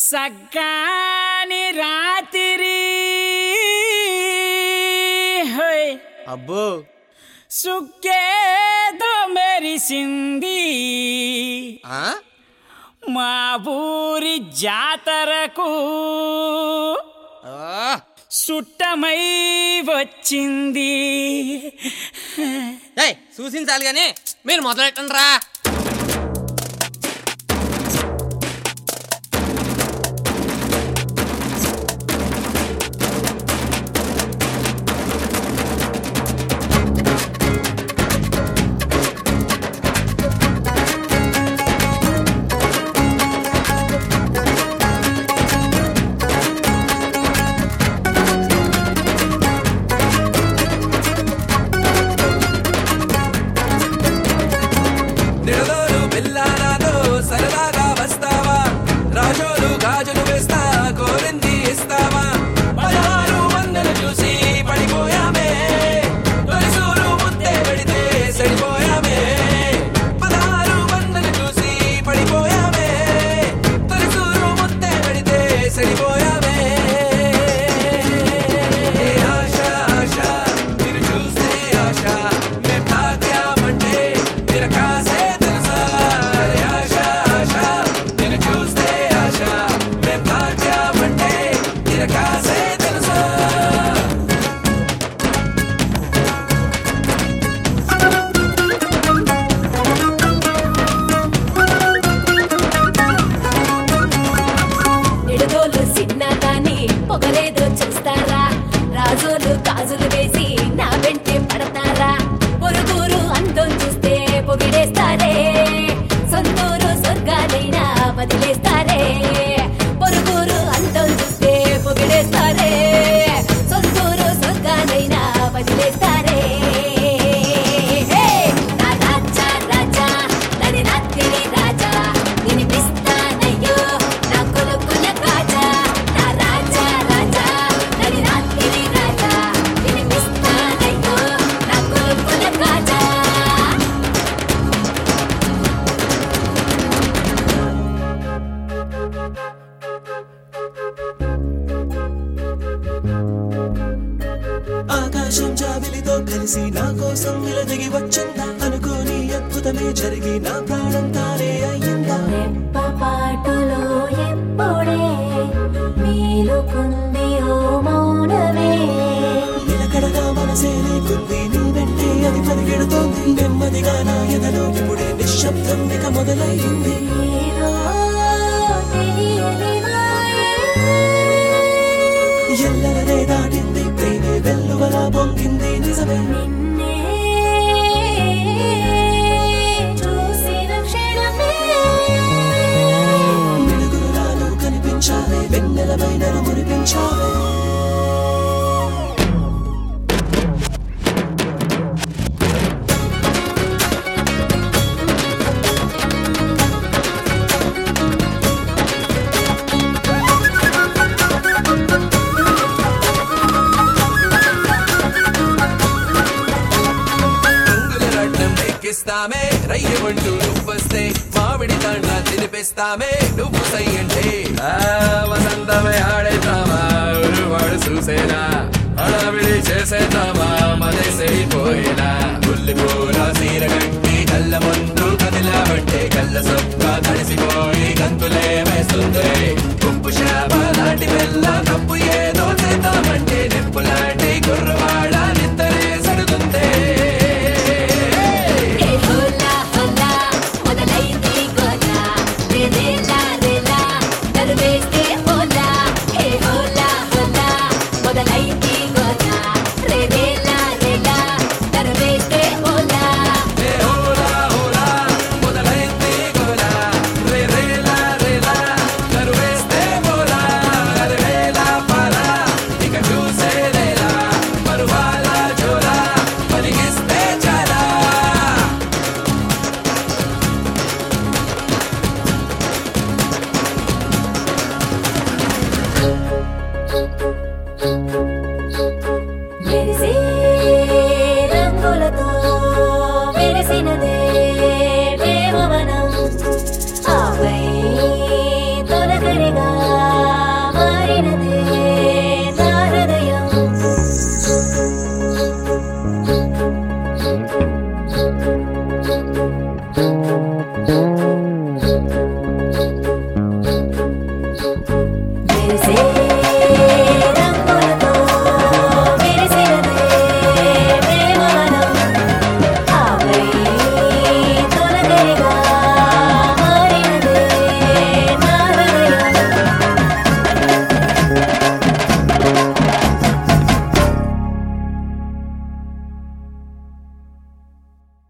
సగ్గాని రాత్రి అబ్బో సుక్కేదో మెరిసింది మా ఊరి జాతరకు సుట్టమై వచ్చింది. చూసించాలి గాని మీరు మొదలెట్టండి రా. పొగలేదో చూస్తారా, రాజోలు గాజులు వేసి నా వెంటే పడతారా, పొరుగురు అందం చూస్తే పొగిడేస్తారే, సొంతూరు స్వర్గాలైనా వదిలేస్తారే, పొరుగురు అందం చూస్తే పొగిడేస్తారే, సొంతూరు స్వర్గాలైనా వదిలేస్తారే. ఆకాశం జాబిలితో కలిసి నా కోసం నిలదిగి వచ్చిందా, అనుకోని అద్భుతమే జరిగి నా ప్రాణం తానే అయ్యిందా. రెప్పపాటులో ఎప్పుడే మేలుకుంది ఓ మౌనమే, నిలకడగా మనసే లేకుంది నీ వెంటే అది పరిగెడుతోంది, నెమ్మదిగా నా ఎదలో ఇప్పుడే నిశ్శబ్దం ఇక మొదలయ్యింది. ఎల్లరనే దాటింది ప్రేమే వెల్లువలా పొంగింది నిజమే. వెలుగులాలు కనిపించావే, వెన్నెలమైన మురిపించావే. రయ్యమంటూ నువ్వొస్తే మామిడి తాండ్లా తినిపిస్తామే నువ్వు సై అంటే. వసంతమే ఆడేతామా వాడు చూసేనా, హడావిడి చేసేతామా మదే సరిపోయేనా, గుల్లి పూల సీర కట్టి కళ్ళ ముందు కదిలావంటే